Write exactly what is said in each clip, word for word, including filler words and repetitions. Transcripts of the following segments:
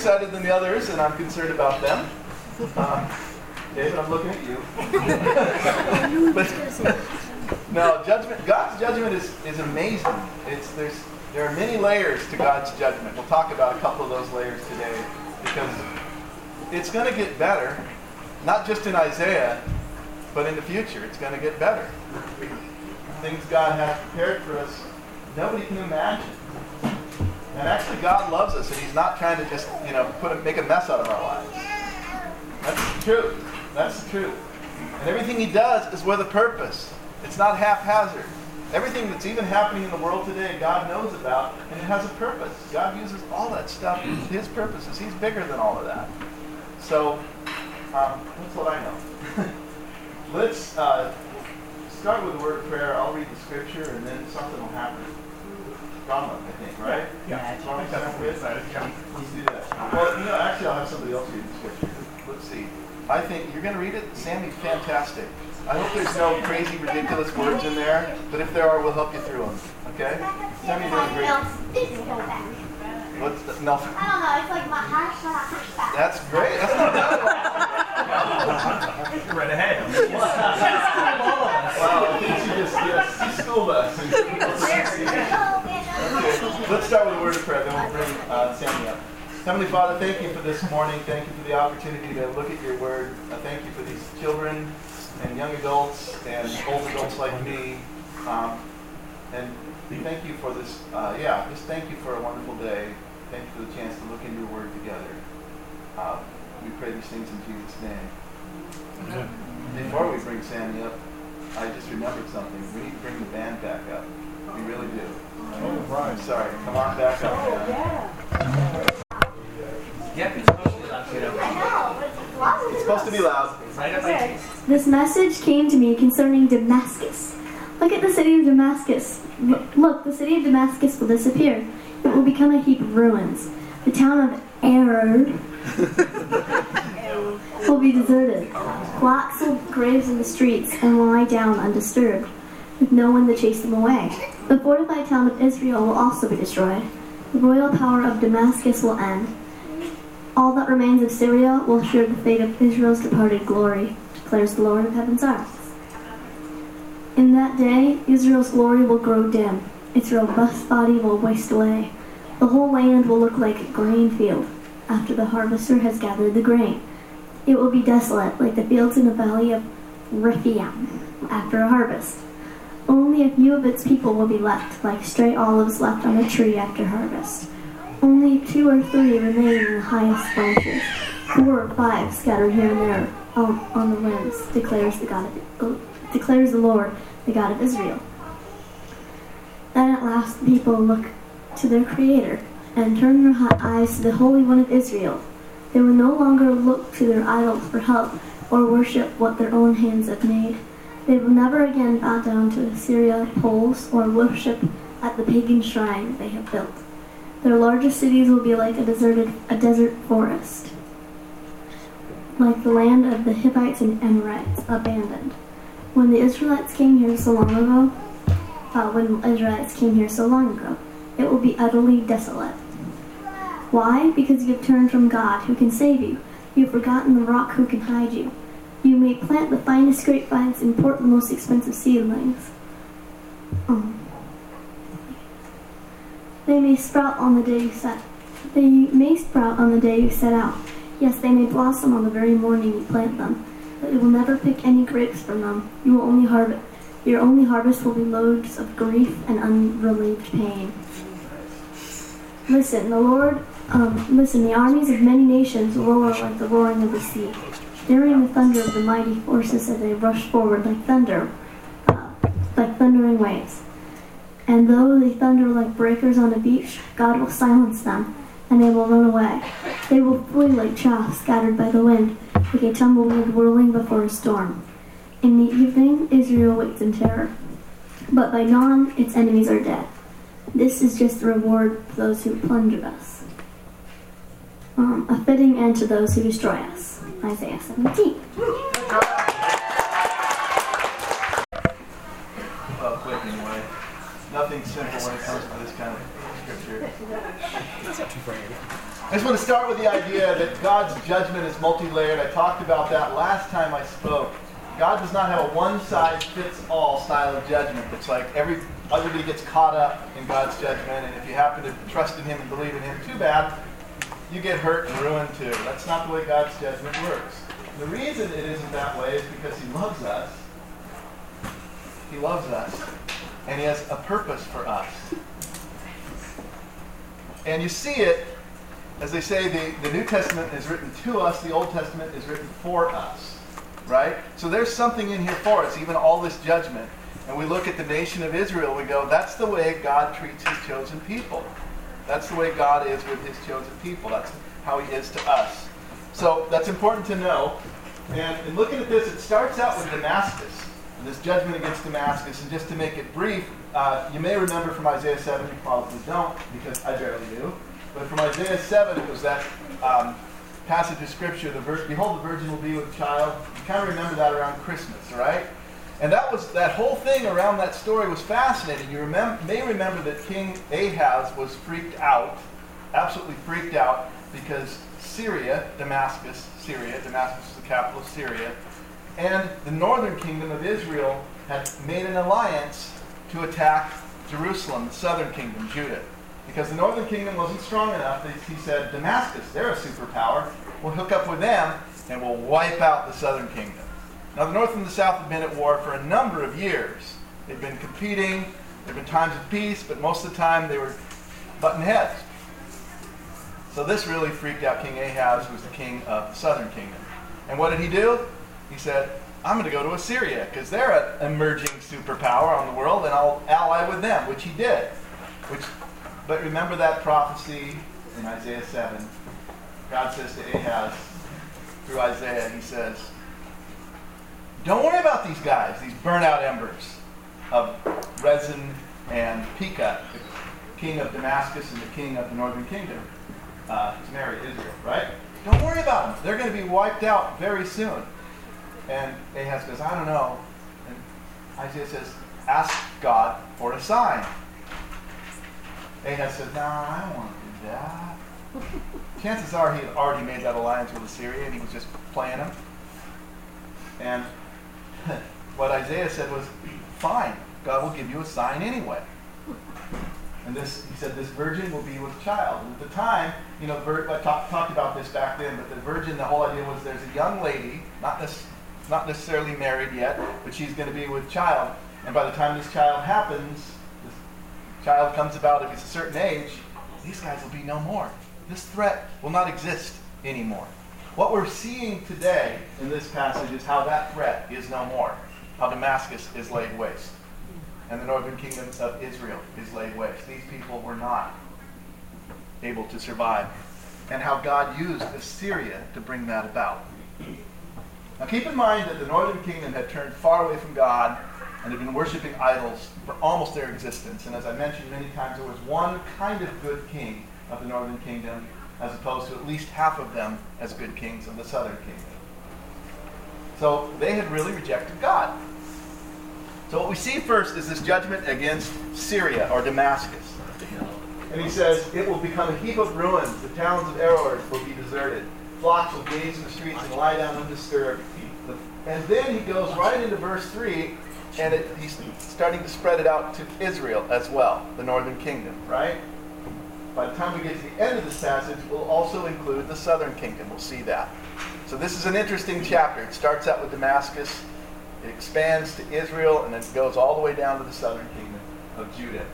excited than the others, and I'm concerned about them. Uh, David, I'm looking at you. But, no, judgment. God's judgment is, is amazing. It's there's there are many layers to God's judgment. We'll talk about a couple of those layers today, because it's going to get better, not just in Isaiah, but in the future. It's going to get better. Things God has prepared for us, nobody can imagine. And actually, God loves us, and He's not trying to just, you know, put a, make a mess out of our lives. That's the truth. That's the truth. And everything He does is with a purpose. It's not haphazard. Everything that's even happening in the world today, God knows about, and it has a purpose. God uses all that stuff for His purposes. He's bigger than all of that. So, um, that's what I know. Let's uh, start with a word of prayer. I'll read the scripture, and then something will happen. Drama, I think, right? Yeah. Drama, I think that's good. Yeah. Let's do that. Well, you know, actually, I'll have somebody else read the scripture. Let's see. I think you're going to read it. Sammy's fantastic. I hope there's no crazy, ridiculous words in there, but if there are, we'll help you through them. Okay? Sammy's doing great. What's the, no? I don't know. It's like my hash, my hash. That's great. That's not bad. You're right ahead. Wow, I think she just, yes, she schooled us. Okay. Let's start with a word of prayer, then we'll bring uh, Sammy up. Heavenly Father, thank you for this morning. Thank you for the opportunity to look at your word. I thank you for these children and young adults and old adults like me. Um, and thank you for this, uh, yeah, just thank you for a wonderful day. Thank you for the chance to look into your word together. Uh, we pray these things in Jesus' name. Amen. Before we bring Sammy up, I just remembered something. We need to bring the band back up. We really do. Oh, right. I'm sorry. Come on back up, man. Yep, it's supposed to be loud. I know, but it's It's supposed to be loud. Right up my face. This message came to me concerning Damascus. Look at the city of Damascus. Look, the city of Damascus will disappear. It will become a heap of ruins. The town of Error will be deserted. Blacks will graze in the streets and will lie down undisturbed, with no one to chase them away. The fortified town of Israel will also be destroyed. The royal power of Damascus will end. All that remains of Syria will share the fate of Israel's departed glory, declares the Lord of Heaven's armies. In that day, Israel's glory will grow dim. Its robust body will waste away. The whole land will look like a grain field after the harvester has gathered the grain. It will be desolate, like the fields in the valley of Rephaim after a harvest. Only a few of its people will be left, like stray olives left on a tree after harvest. Only two or three remain in the highest branches. Four or five scattered here and there on, on the winds, declares the God of, uh, declares the Lord, the God of Israel. Then at last the people look to their Creator and turn their eyes to the Holy One of Israel. They will no longer look to their idols for help or worship what their own hands have made. They will never again bow down to Assyria poles or worship at the pagan shrine they have built. Their largest cities will be like a deserted, a desert forest, like the land of the Hittites and Amorites, abandoned. When the Israelites came here so long ago, uh, when Israelites came here so long ago, it will be utterly desolate. Why? Because you have turned from God, who can save you. You have forgotten the rock who can hide you. You may plant the finest grapevines, import the most expensive seedlings. Um, they may sprout on the day you set. They may sprout on the day you set out. Yes, they may blossom on the very morning you plant them, but you will never pick any grapes from them. You will only harvest. Your only harvest will be loads of grief and unrelieved pain. Listen, the Lord. Um, listen, the armies of many nations roar like the roaring of the sea, hearing the thunder of the mighty forces as they rush forward like thunder, uh, like thundering waves. And though they thunder like breakers on a beach, God will silence them, and they will run away. They will flee like chaff scattered by the wind, like a tumbleweed whirling before a storm. In the evening, Israel waits in terror, but by dawn, its enemies are dead. This is just the reward for those who plundered us. Um, a fitting end to those who destroy us. Isaiah seventeen. Well, quick anyway. Nothing simple when it comes to this kind of scripture. That's not too far. I just want to start with the idea that God's judgment is multi-layered. I talked about that last time I spoke. God does not have a one-size-fits-all style of judgment. It's like every everybody gets caught up in God's judgment, and if you happen to trust in Him and believe in Him, too bad, you get hurt and ruined too. That's not the way God's judgment works. The reason it isn't that way is because He loves us. He loves us, and He has a purpose for us. And you see it, as they say, the, the New Testament is written to us, the Old Testament is written for us, right? So there's something in here for us, even all this judgment. And we look at the nation of Israel, we go, that's the way God treats His chosen people. That's the way God is with His chosen people. That's how He is to us. So that's important to know. And in looking at this, it starts out with Damascus, and this judgment against Damascus. And just to make it brief, uh, you may remember from Isaiah seven, you probably don't, because I barely do. But from Isaiah seven, it was that um, passage of Scripture, the ver- Behold, the virgin will be with child. You kind of remember that around Christmas, right? And that was that whole thing around that story was fascinating. You remem- may remember that King Ahaz was freaked out, absolutely freaked out, because Syria, Damascus, Syria, Damascus is the capital of Syria, and the northern kingdom of Israel had made an alliance to attack Jerusalem, the southern kingdom, Judah. Because the northern kingdom wasn't strong enough, he said, Damascus, they're a superpower. We'll hook up with them, and we'll wipe out the southern kingdom. Now, the north and the south have been at war for a number of years. They've been competing. There have been times of peace, but most of the time they were butting heads. So this really freaked out King Ahaz, who was the king of the southern kingdom. And what did he do? He said, I'm going to go to Assyria, because they're an emerging superpower on the world, and I'll ally with them, which he did. Which, but remember that prophecy in Isaiah seven. God says to Ahaz, through Isaiah, he says, don't worry about these guys, these burnt-out embers of Rezin and Pekah, the king of Damascus and the king of the northern kingdom, uh, to marry Israel, right? Don't worry about them. They're going to be wiped out very soon. And Ahaz goes, I don't know. And Isaiah says, ask God for a sign. Ahaz says, no, I don't want to do that. Chances are he had already made that alliance with Assyria and he was just playing them. And what Isaiah said was, fine, God will give you a sign anyway. And this, he said, this virgin will be with child. And at the time, you know, vir- I talk, talked about this back then, but the virgin, the whole idea was there's a young lady, not, this, not necessarily married yet, but she's going to be with child. And by the time this child happens, this child comes about, if he's a certain age, these guys will be no more. This threat will not exist anymore. What we're seeing today in this passage is how that threat is no more. How Damascus is laid waste. And the northern kingdom of Israel is laid waste. These people were not able to survive. And how God used Assyria to bring that about. Now keep in mind that the northern kingdom had turned far away from God and had been worshiping idols for almost their existence. And as I mentioned many times, there was one kind of good king of the northern kingdom, as opposed to at least half of them as good kings of the southern kingdom. So they had really rejected God. So what we see first is this judgment against Syria, or Damascus. And he says, it will become a heap of ruins. The towns of Aroer will be deserted. Flocks will gaze in the streets and lie down undisturbed. And then he goes right into verse three, and it, he's starting to spread it out to Israel as well, the northern kingdom, right? By the time we get to the end of this passage, we'll also include the southern kingdom. We'll see that. So this is an interesting chapter. It starts out with Damascus. It expands to Israel, and then it goes all the way down to the southern kingdom of Judah.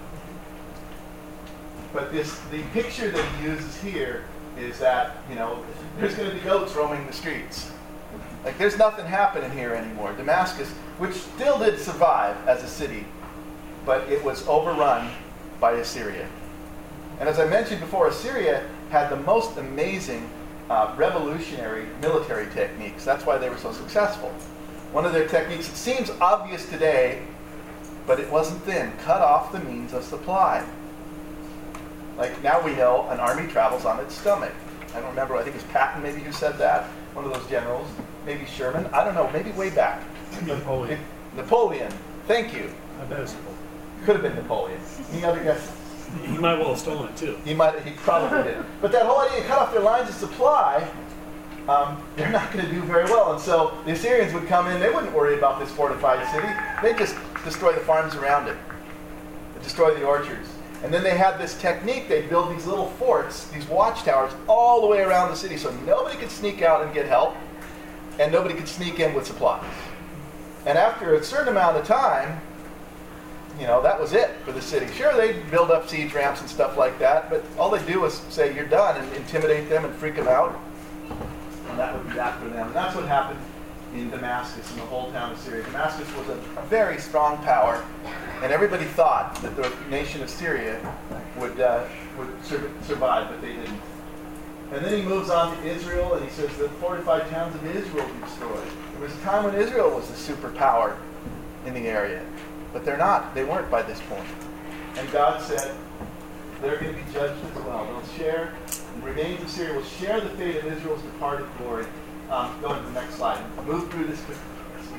But this, the picture that he uses here is that, you know, there's going to be goats roaming the streets. Like, there's nothing happening here anymore. Damascus, which still did survive as a city, but it was overrun by Assyria. And as I mentioned before, Assyria had the most amazing uh, revolutionary military techniques. That's why they were so successful. One of their techniques, it seems obvious today, but it wasn't then, cut off the means of supply. Like, now we know an army travels on its stomach. I don't remember, I think it was Patton maybe who said that, one of those generals, maybe Sherman, I don't know, maybe way back. Napoleon. Napoleon, thank you. I bet it's Napoleon. Could have been Napoleon. Any other guesses? He might well have stolen it too. He might, he probably did. But that whole idea, cut off their lines of supply, um, they're not going to do very well. And so the Assyrians would come in, they wouldn't worry about this fortified city. They'd just destroy the farms around it. They'd destroy the orchards. And then they had this technique, they'd build these little forts, these watchtowers, all the way around the city so nobody could sneak out and get help, and nobody could sneak in with supplies. And after a certain amount of time, you know, that was it for the city. Sure, they'd build up siege ramps and stuff like that, but all they do is say, you're done, and intimidate them and freak them out. And that would be that for them. And that's what happened in Damascus, in the whole town of Syria. Damascus was a, a very strong power, and everybody thought that the nation of Syria would, uh, would sur- survive, but they didn't. And then he moves on to Israel, and he says the fortified towns of Israel will be destroyed. There was a time when Israel was the superpower in the area. But they're not. They weren't by this point. And God said they're going to be judged as well. They'll share, and remains of Syria will share the fate of Israel's departed glory. Um, go to the next slide. Move through this quickly.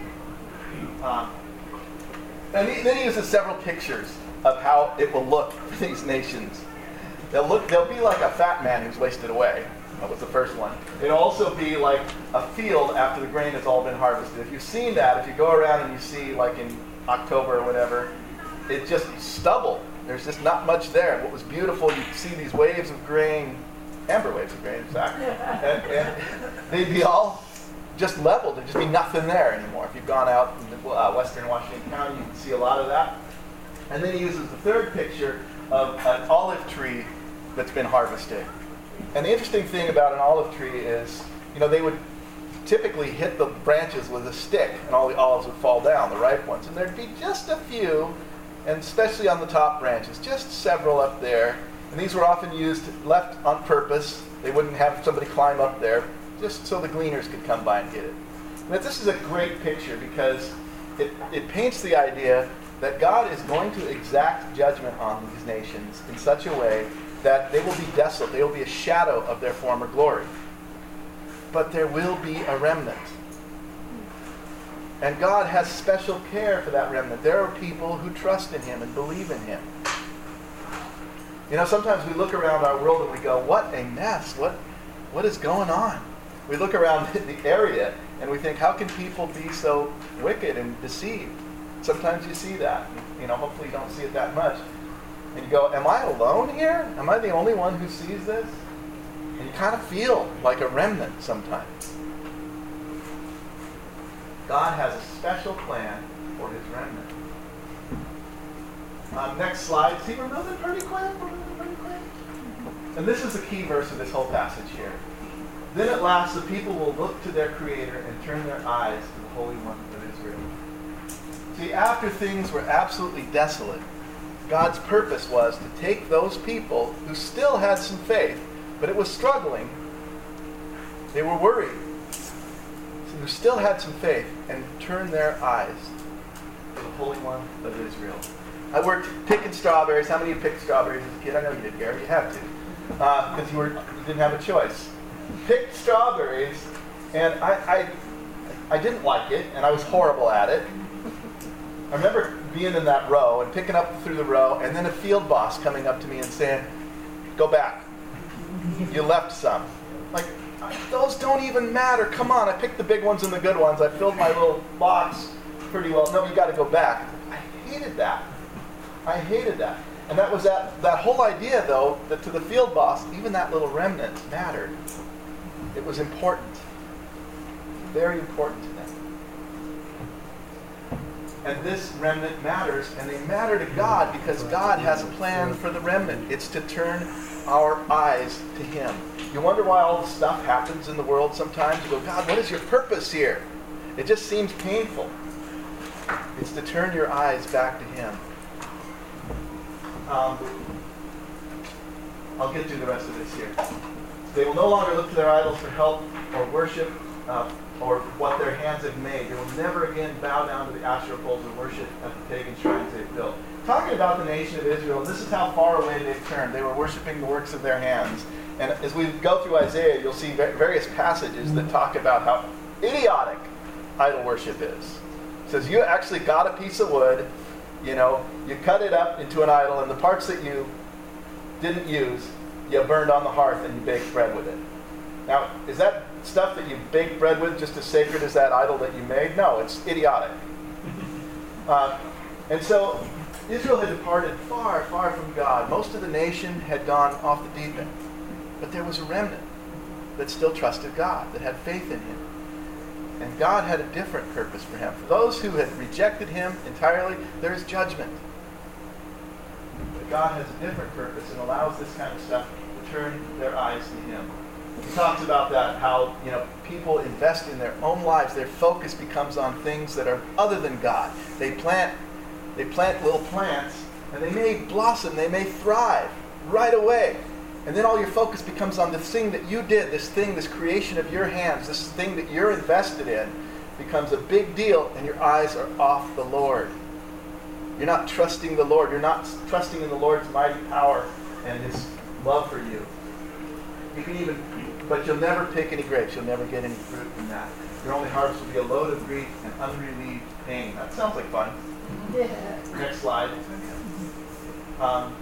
Um, and he, then he uses several pictures of how it will look for these nations. They'll look. They'll be like a fat man who's wasted away. That was the first one. It'll also be like a field after the grain has all been harvested. If you've seen that, if you go around and you see, like in October or whatever, it's just stubble. There's just not much there. What was beautiful, you see these waves of grain, amber waves of grain, in fact, and, and they'd be all just leveled. There'd just be nothing there anymore. If you've gone out in uh, western Washington County, you can see a lot of that. And then he uses the third picture of an olive tree that's been harvested. And the interesting thing about an olive tree is, you know, they would typically hit the branches with a stick, and all the olives would fall down, the ripe ones. And there'd be just a few, and especially on the top branches, just several up there. And these were often used, left on purpose. They wouldn't have somebody climb up there, just so the gleaners could come by and get it. But this is a great picture because it, it paints the idea that God is going to exact judgment on these nations in such a way that they will be desolate. They will be a shadow of their former glory. But there will be a remnant. And God has special care for that remnant. There are people who trust in Him and believe in Him. You know, sometimes we look around our world and we go, what a mess. What, what is going on? We look around the area and we think, how can people be so wicked and deceived? Sometimes you see that. You know, hopefully you don't see it that much. And you go, am I alone here? Am I the only one who sees this? And you kind of feel like a remnant sometimes. God has a special plan for His remnant. Um, next slide. See, we're moving pretty quick. We're moving pretty quick. And this is the key verse of this whole passage here. Then at last the people will look to their Creator and turn their eyes to the Holy One of Israel. See, after things were absolutely desolate, God's purpose was to take those people who still had some faith, but it was struggling. They were worried. So who still had some faith, and turn their eyes to the Holy One of Israel. I worked picking strawberries. How many of you picked strawberries as a kid? I know you did, Gary. You had to. Because uh, you, were, you didn't have a choice. Picked strawberries, and I, I, I didn't like it, and I was horrible at it. I remember being in that row and picking up through the row, and then a field boss coming up to me and saying, go back. You left some. Like, those don't even matter. Come on, I picked the big ones and the good ones. I filled my little box pretty well. No, you got to go back. I hated that. I hated that. And that was that, that whole idea, though, that to the field boss, even that little remnant mattered. It was important. Very important to them. And this remnant matters, and they matter to God because God has a plan for the remnant. It's to turn our eyes to Him. You wonder why all this stuff happens in the world sometimes? You go, God, what is your purpose here? It just seems painful. It's to turn your eyes back to Him. Um, I'll get through the rest of this here. They will no longer look to their idols for help or worship uh, or what their hands have made. They will never again bow down to the Asherah poles and worship at the pagan shrines they've built. Talking about the nation of Israel, this is how far away they've turned. They were worshiping the works of their hands. And as we go through Isaiah, you'll see various passages that talk about how idiotic idol worship is. It says you actually got a piece of wood, you know, you cut it up into an idol, and the parts that you didn't use, you burned on the hearth and you baked bread with it. Now, is that stuff that you baked bread with just as sacred as that idol that you made? No, it's idiotic. Uh, and so Israel had departed far, far from God. Most of the nation had gone off the deep end. But there was a remnant that still trusted God, that had faith in him. And God had a different purpose for him. For those who had rejected him entirely, there is judgment. But God has a different purpose and allows this kind of stuff to turn their eyes to him. He talks about that, how, you know, people invest in their own lives. Their focus becomes on things that are other than God. They plant, they plant little plants, and they may blossom, they may thrive right away. And then all your focus becomes on this thing that you did, this thing, this creation of your hands, this thing that you're invested in, becomes a big deal, and your eyes are off the Lord. You're not trusting the Lord. You're not trusting in the Lord's mighty power and his love for you. You can even, but you'll never pick any grapes. You'll never get any fruit from that. Your only harvest will be a load of grief and unrelieved pain. That sounds like fun. Yeah. Next slide. Um,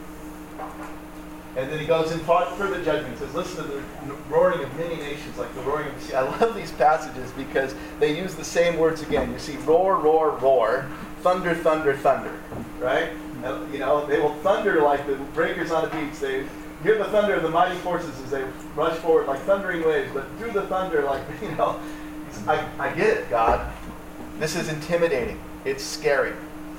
And then he goes in further judgment. He says, listen to the roaring of many nations, like the roaring of the sea. I love these passages because they use the same words again. You see roar, roar, roar, thunder, thunder, thunder, right? And, you know, they will thunder like the breakers on a beach. They hear the thunder of the mighty forces as they rush forward like thundering waves, but through the thunder, like, you know, I, I get it, God. This is intimidating. It's scary.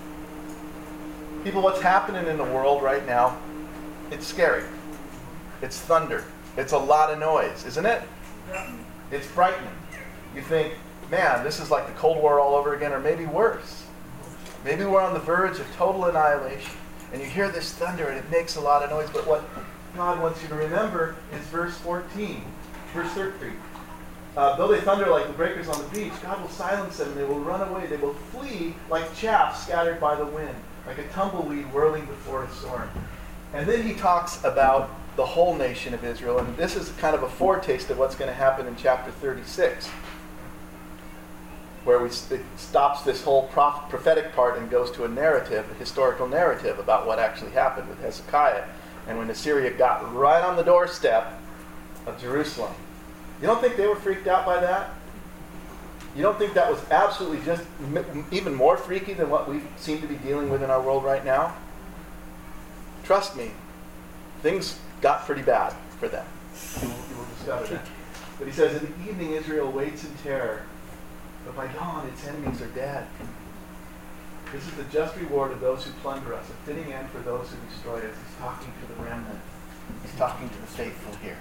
People, what's happening in the world right now, it's scary. It's thunder. It's a lot of noise, isn't it? Yeah. It's frightening. You think, man, this is like the Cold War all over again, or maybe worse. Maybe we're on the verge of total annihilation. And you hear this thunder, and it makes a lot of noise. But what God wants you to remember is verse fourteen, verse thirteen. Uh, Though they thunder like the breakers on the beach, God will silence them, and they will run away. They will flee like chaff scattered by the wind, like a tumbleweed whirling before a storm. And then he talks about the whole nation of Israel. And this is kind of a foretaste of what's going to happen in chapter thirty-six, where we, it stops this whole proph- prophetic part and goes to a narrative, a historical narrative about what actually happened with Hezekiah. And when Assyria got right on the doorstep of Jerusalem. You don't think they were freaked out by that? You don't think that was absolutely just m- even more freaky than what we seem to be dealing with in our world right now? Trust me, things got pretty bad for them. You will, you will discover that. But he says, in the evening Israel waits in terror, but by dawn its enemies are dead. This is the just reward of those who plunder us, a fitting end for those who destroy us. He's talking to the remnant. He's talking to the faithful here.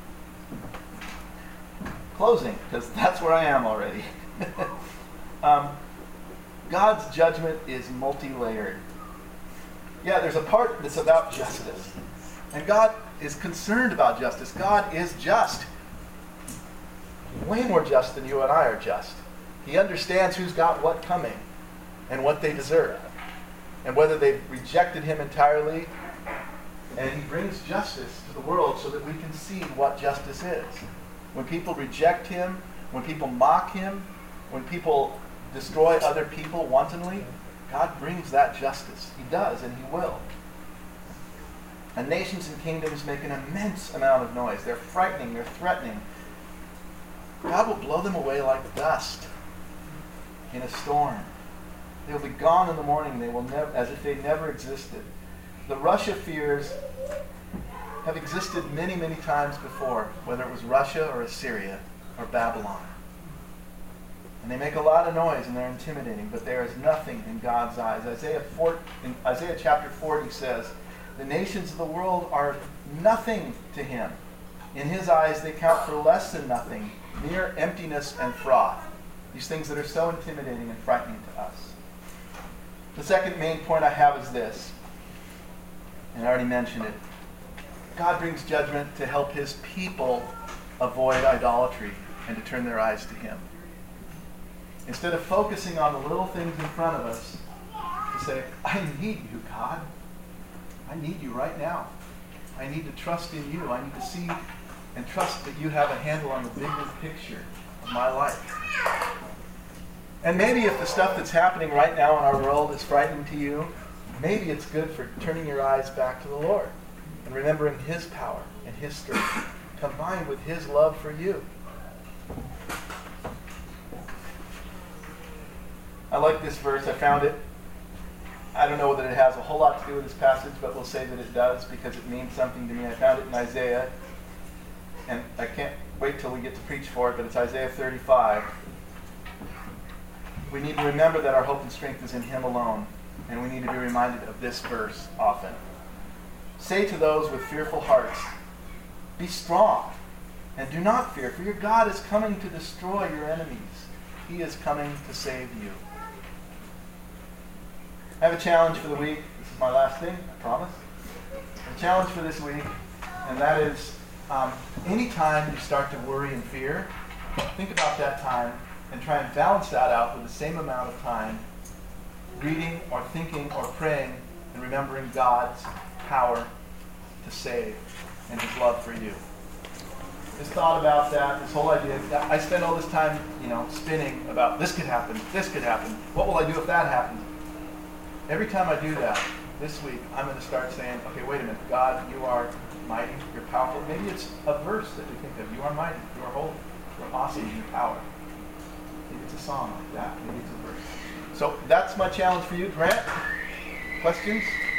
Closing, because that's where I am already. um, God's judgment is multi-layered. Yeah, there's a part that's about justice. And God is concerned about justice. God is just. Way more just than you and I are just. He understands who's got what coming and what they deserve. And whether they've rejected him entirely. And he brings justice to the world so that we can see what justice is. When people reject him, when people mock him, when people destroy other people wantonly, God brings that justice. He does, and he will. And nations and kingdoms make an immense amount of noise. They're frightening, they're threatening. God will blow them away like dust in a storm. They will be gone in the morning. They will never, as if they never existed. The Russia fears have existed many, many times before, whether it was Russia or Assyria or Babylon. And they make a lot of noise and they're intimidating, but there is nothing in God's eyes. Isaiah four, in Isaiah chapter forty says, the nations of the world are nothing to him. In his eyes they count for less than nothing, mere emptiness and froth. These things that are so intimidating and frightening to us. The second main point I have is this, and I already mentioned it. God brings judgment to help his people avoid idolatry and to turn their eyes to him. Instead of focusing on the little things in front of us, to say, I need you, God. I need you right now. I need to trust in you. I need to see and trust that you have a handle on the bigger picture of my life. And maybe if the stuff that's happening right now in our world is frightening to you, maybe it's good for turning your eyes back to the Lord. and remembering his power and his strength, combined with his love for you. I like this verse. I found it. I don't know that it has a whole lot to do with this passage, but we'll say that it does because it means something to me. I found it in Isaiah, and I can't wait till we get to preach for it, but it's Isaiah thirty-five. We need to remember that our hope and strength is in him alone, and we need to be reminded of this verse often. Say to those with fearful hearts, be strong, and do not fear, for your God is coming to destroy your enemies. He is coming to save you. I have a challenge for the week. This is my last thing, I promise. A challenge for this week, and that is um, anytime you start to worry and fear, think about that time and try and balance that out with the same amount of time reading or thinking or praying and remembering God's power to save and his love for you. Just thought about that, this whole idea. I spend all this time, you know, spinning about this could happen, this could happen. What will I do if that happens? Every time I do that, this week, I'm going to start saying, okay, wait a minute, God, you are mighty, you're powerful. Maybe it's a verse that we think of. You are mighty, you are holy, you are awesome in your power. Maybe it's a song like that. Maybe it's a verse. So that's my challenge for you. Grant, questions?